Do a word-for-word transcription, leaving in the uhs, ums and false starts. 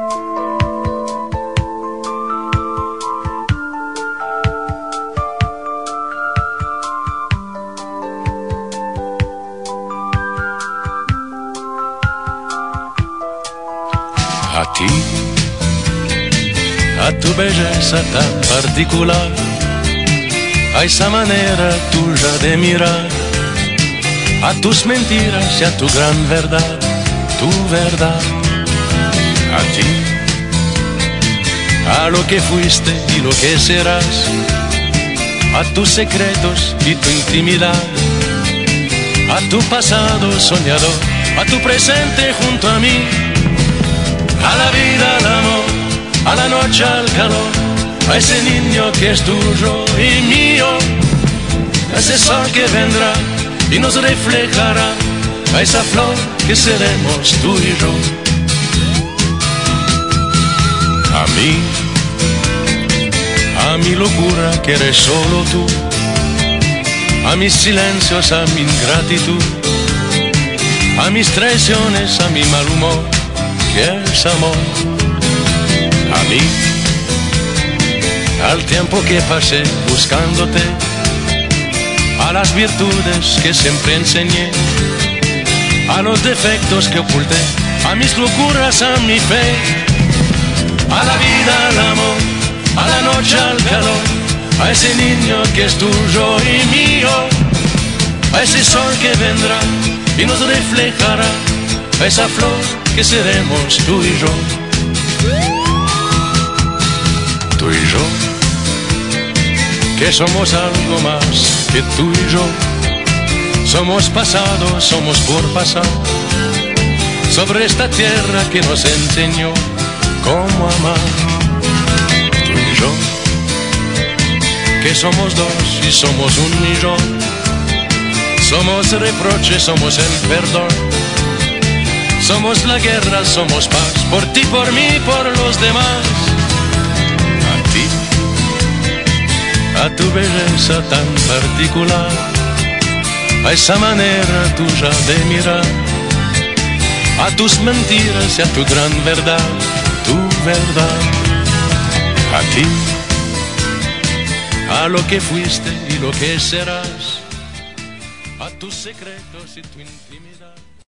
A ti, a tu belleza tan particular, a esa manera tuya de mirar, a tus mentiras y a tu gran verdad, tu verdad. A ti, a lo que fuiste y lo que serás, a tus secretos y tu intimidad, a tu pasado soñador, a tu presente junto a mí, a la vida, al amor, a la noche, al calor, a ese niño que es tuyo y mío, a ese sol que vendrá y nos reflejará, a esa flor que seremos tú y yo. A mí, a mi locura que eres solo tú, a mis silencios, a mi ingratitud, a mis traiciones, a mi mal humor, que es amor. A mí, al tiempo que pasé buscándote, a las virtudes que siempre enseñé, a los defectos que oculté, a mis locuras, a mi fe, a la vida, al amor, a la noche, al calor, a ese niño que es tuyo y mío, a ese sol que vendrá y nos reflejará, a esa flor que seremos tú y yo. Tú y yo, que somos algo más que tú y yo. Somos pasado, somos por pasar, sobre esta tierra que nos enseñó cómo amar. Tú y yo, que somos dos y somos un millón. Somos reproche, somos el perdón. Somos la guerra, somos paz, por ti, por mí, por los demás. A ti, a tu belleza tan particular, a esa manera tuya de mirar, a tus mentiras y a tu gran verdad, tu verdad. A ti, a lo que fuiste y lo que serás, a tus secretos y tu intimidad.